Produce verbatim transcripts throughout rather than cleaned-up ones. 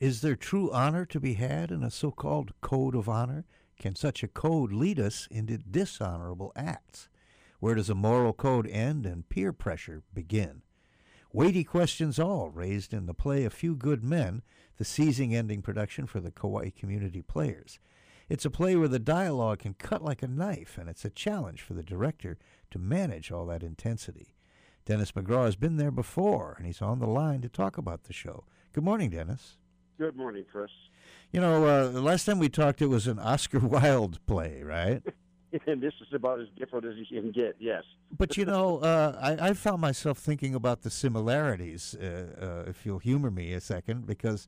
Is there true honor to be had in a so-called code of honor? Can such a code lead us into dishonorable acts? Where does a moral code end and peer pressure begin? Weighty questions all raised in the play A Few Good Men, the season-ending production for the Kauai Community Players. It's a play where the dialogue can cut like a knife, and it's a challenge for the director to manage all that intensity. Dennis McGraw has been there before, and he's on the line to talk about the show. Good morning, Dennis. Good morning, Chris. You know, uh, the last time we talked, it was an Oscar Wilde play, right? And this is about as different as you can get, yes. But, you know, uh, I, I found myself thinking about the similarities, uh, uh, if you'll humor me a second, because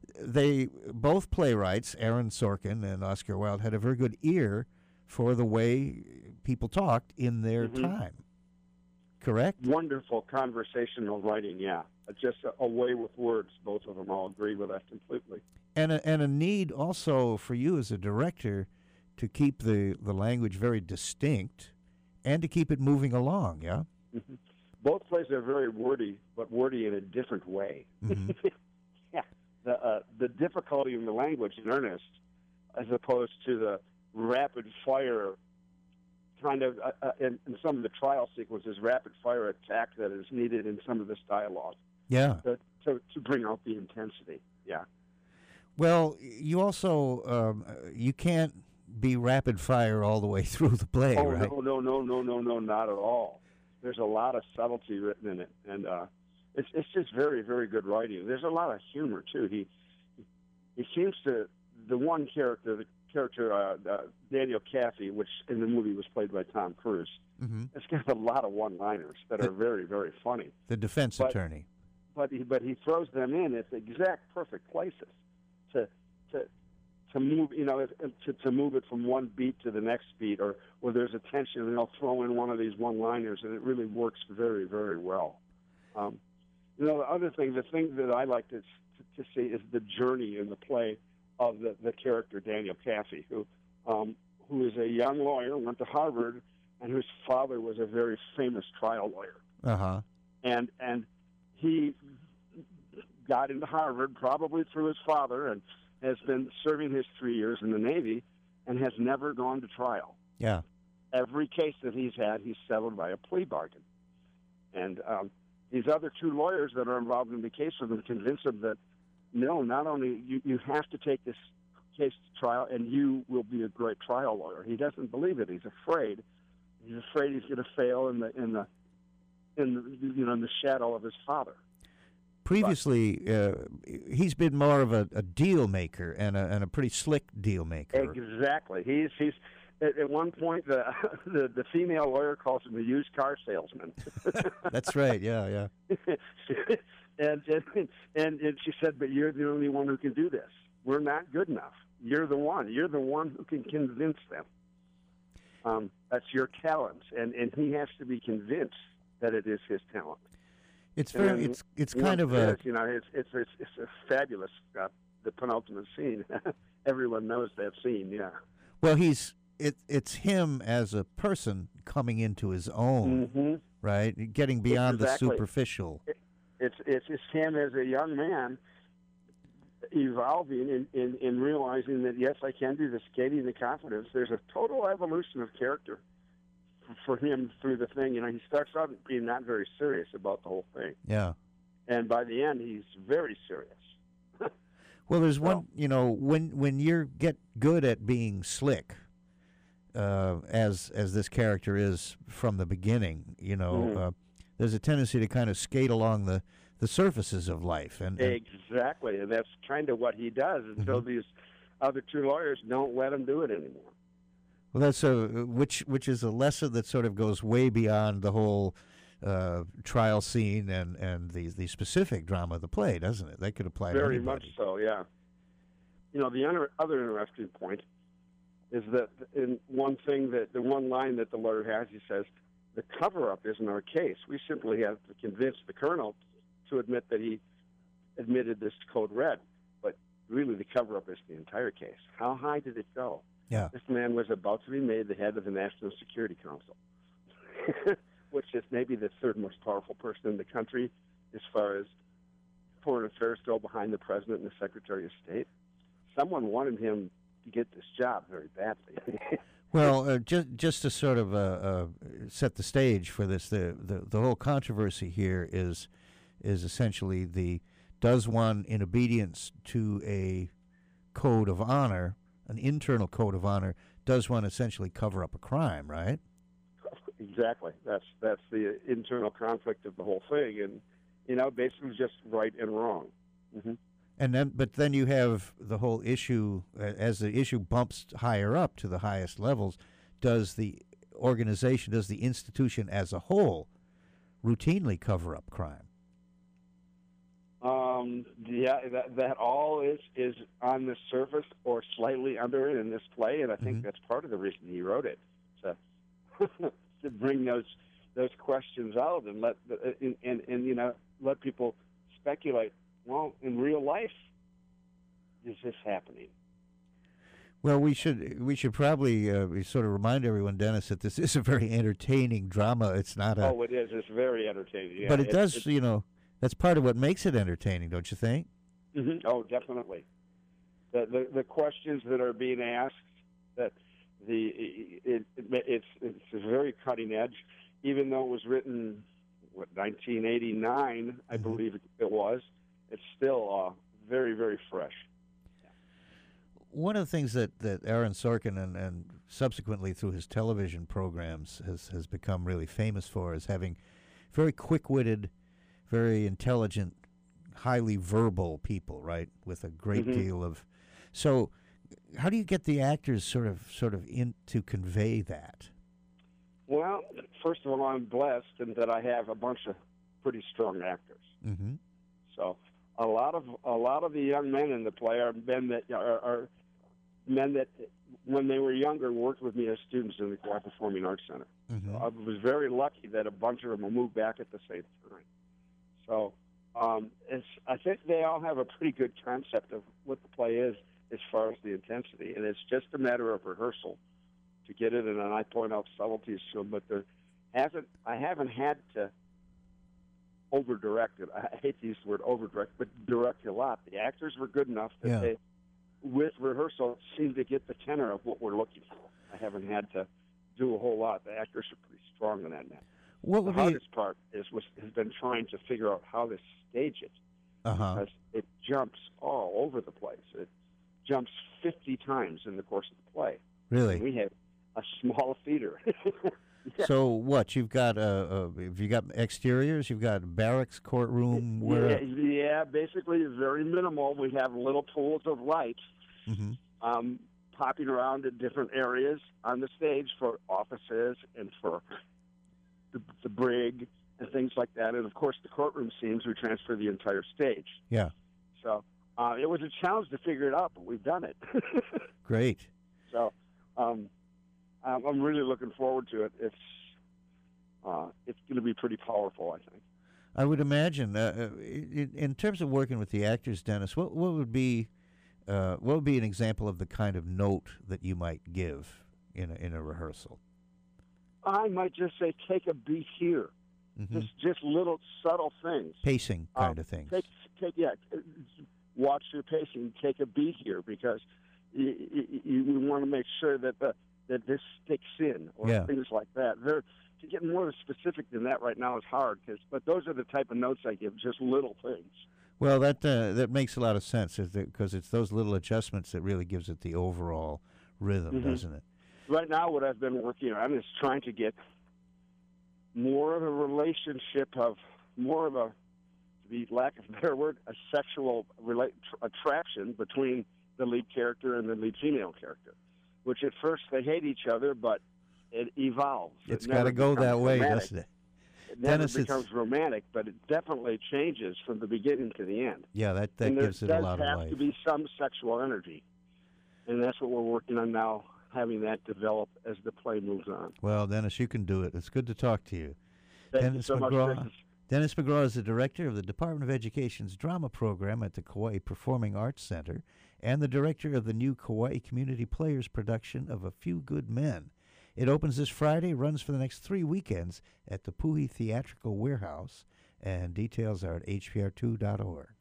they, both playwrights, Aaron Sorkin and Oscar Wilde, had a very good ear for the way people talked in their Mm-hmm. time. Correct? Wonderful conversational writing, yeah. Just a, a way with words. Both of them all agree with that completely. And a, and a need also for you as a director to keep the, the language very distinct and to keep it moving along, yeah? Mm-hmm. Both plays are very wordy, but wordy in a different way. Mm-hmm. Yeah. The, uh, the difficulty in the language in earnest, as opposed to the rapid-fire kind of, uh, uh, in, in some of the trial sequences, rapid-fire attack that is needed in some of this dialogue. Yeah. To, to, to bring out the intensity, yeah. Well, you also, um, you can't be rapid fire all the way through the play, oh, right? no, no, no, no, no, no, not at all. There's a lot of subtlety written in it, and uh, it's it's just very, very good writing. There's a lot of humor too. He he seems to the one character, the character uh, uh, Daniel Kaffee, which in the movie was played by Tom Cruise. Mm-hmm. It's got a lot of one-liners that The- are very, very funny. The defense But- attorney. But he but he throws them in at the exact perfect places to to to move, you know, to, to move it from one beat to the next beat, or where there's a tension, and they'll throw in one of these one-liners, and it really works very, very well. Um, you know, the other thing, the thing that I like to, to, to see is the journey in the play of the, the character Daniel Kaffee, who um, who is a young lawyer, went to Harvard, and whose father was a very famous trial lawyer, Uh-huh. and and he got into Harvard probably through his father, and has been serving his three years in the Navy and has never gone to trial. Yeah. Every case that he's had, he's settled by a plea bargain. And um, these other two lawyers that are involved in the case with him convince him that, no, not only you, you have to take this case to trial and you will be a great trial lawyer. He doesn't believe it. He's afraid. He's afraid he's going to fail in the in the in the, you know in the shadow of his father. Previously, uh, he's been more of a, a deal maker and a, and a pretty slick deal maker. Exactly. He's he's at, at one point the, the the female lawyer calls him a used car salesman. That's right. Yeah, yeah. and, and and and she said, "But you're the only one who can do this. We're not good enough. You're the one. You're the one who can convince them. Um, that's your talent." And and he has to be convinced that it is his talent. It's And very. then It's it's once kind of it a. is, you know, it's it's it's, it's a fabulous uh, the penultimate scene. Everyone knows that scene. Yeah. Well, he's it. It's him as a person coming into his own, Mm-hmm. right? Getting beyond Exactly. the superficial. It's it's it's him as a young man evolving in, in, in realizing that, yes, I can do this, gaining the confidence. There's a total evolution of character for him through the thing. You know, he starts out being not very serious about the whole thing. Yeah. And by the end, he's very serious. Well, there's Well- one. You know, when when you get good at being slick, uh, as as this character is from the beginning, you know, Mhm. uh, there's a tendency to kind of skate along the, the surfaces of life, and, and Exactly. And that's kind of what he does until Mm-hmm. these other two lawyers don't let him do it anymore. well, that's a which which is a lesson that sort of goes way beyond the whole uh, trial scene and and the the specific drama of the play, doesn't it? That could apply to Very anybody. much so, yeah. You know, the other other interesting point is that in one thing that the one line that the lawyer has, he says, "The cover-up isn't our case. We simply have to convince the colonel to admit that he admitted this code red." But really, the cover-up is the entire case. How high did it go? Yeah. This man was about to be made the head of the National Security Council, which is maybe the third most powerful person in the country as far as foreign affairs go behind the president and the secretary of state. Someone wanted him to get this job very badly. Well, uh, just just to sort of uh, uh, set the stage for this, the, the the whole controversy here is is essentially the does one, in obedience to a code of honor, an internal code of honor, does one essentially cover up a crime, right? Exactly. That's that's the internal conflict of the whole thing, and you know, basically just right and wrong. Mm-hmm. And then, but then you have the whole issue uh, as the issue bumps higher up to the highest levels. Does the organization, does the institution as a whole, routinely cover up crime? Um, yeah, that that all is is on the surface or slightly under it in this play, and I think mm-hmm. that's part of the reason he wrote it, to to bring those those questions out and let and, and and you know let people speculate. Well, in real life, is this happening? Well, we should we should probably uh, sort of remind everyone, Dennis, that this is a very entertaining drama. It's not a. Oh, it is. It's very entertaining. Yeah, but it, it does, it, you know, that's part of what makes it entertaining, don't you think? Mm-hmm. Oh, definitely. The, the the questions that are being asked, that the it, it, it's it's very cutting edge, even though it was written what nineteen eighty-nine, mm-hmm. I believe it was. It's still uh, very, very fresh. Yeah. One of the things that, that Aaron Sorkin and, and subsequently through his television programs has, has become really famous for is having very quick-witted, very intelligent, highly verbal people, right, with a great mm-hmm. deal of... So how do you get the actors sort of sort of in to convey that? Well, first of all, I'm blessed in that I have a bunch of pretty strong actors. Mm-hmm. So... A lot of a lot of the young men in the play are men that are, are men that, when they were younger, worked with me as students in the Kauai Performing Arts Center. Mm-hmm. So I was very lucky that a bunch of them will move back at the same time. So um, it's I think they all have a pretty good concept of what the play is as far as the intensity, and it's just a matter of rehearsal to get it. And then I point out subtleties to them, but there hasn't I haven't had to. Over-directed. I hate to use the word over-direct, but direct a lot. The actors were good enough that yeah. they, with rehearsal, seemed to get the tenor of what we're looking for. I haven't had to do a whole lot. The actors are pretty strong in that now. What the would hardest be... part is was, has been trying to figure out how to stage it. Uh-huh. Because it jumps all over the place. It jumps fifty times in the course of the play. Really? And we have a small theater. Yeah. So what you've got? Uh, uh, have you got exteriors? You've got barracks, courtroom. Where? Yeah, yeah, basically very minimal. We have little pools of light mm-hmm. um, popping around in different areas on the stage for offices and for the, the brig and things like that. And of course, the courtroom scenes we transfer the entire stage. Yeah. So uh, it was a challenge to figure it out, but we've done it. Great. So. Um, I'm really looking forward to it. It's uh, it's going to be pretty powerful, I think. I would imagine. Uh, in, in terms of working with the actors, Dennis, what what would be uh, what would be an example of the kind of note that you might give in a, in a rehearsal? I might just say, take a beat here. Mm-hmm. Just just little subtle things. Pacing kind um, of things. Take take yeah. Watch your pacing. Take a beat here because you, you, you want to make sure that the that this sticks in, or yeah. things like that. They're, to get more specific than that right now is hard, cause, but those are the type of notes I give, just little things. Well, that uh, that makes a lot of sense, because it's those little adjustments that really gives it the overall rhythm, mm-hmm. doesn't it? Right now, what I've been working on is trying to get more of a relationship of, more of a, to be lack of a better word, a sexual rela- attraction between the lead character and the lead female character. Which at first they hate each other, but it evolves. It's it got to go that way, romantic. doesn't it? It never Dennis, becomes romantic, but it definitely changes from the beginning to the end. Yeah, that, that and gives it a lot of life. There does have to be some sexual energy, and that's what we're working on now, having that develop as the play moves on. Well, Dennis, you can do it. It's good to talk to you. Thank Dennis you so McGraw. much. Dennis McGraw is the director of the Department of Education's drama program at the Kauai Performing Arts Center and the director of the new Kauai Community Players production of A Few Good Men. It opens this Friday, runs for the next three weekends at the Puhi Theatrical Warehouse, and details are at h p r two dot org.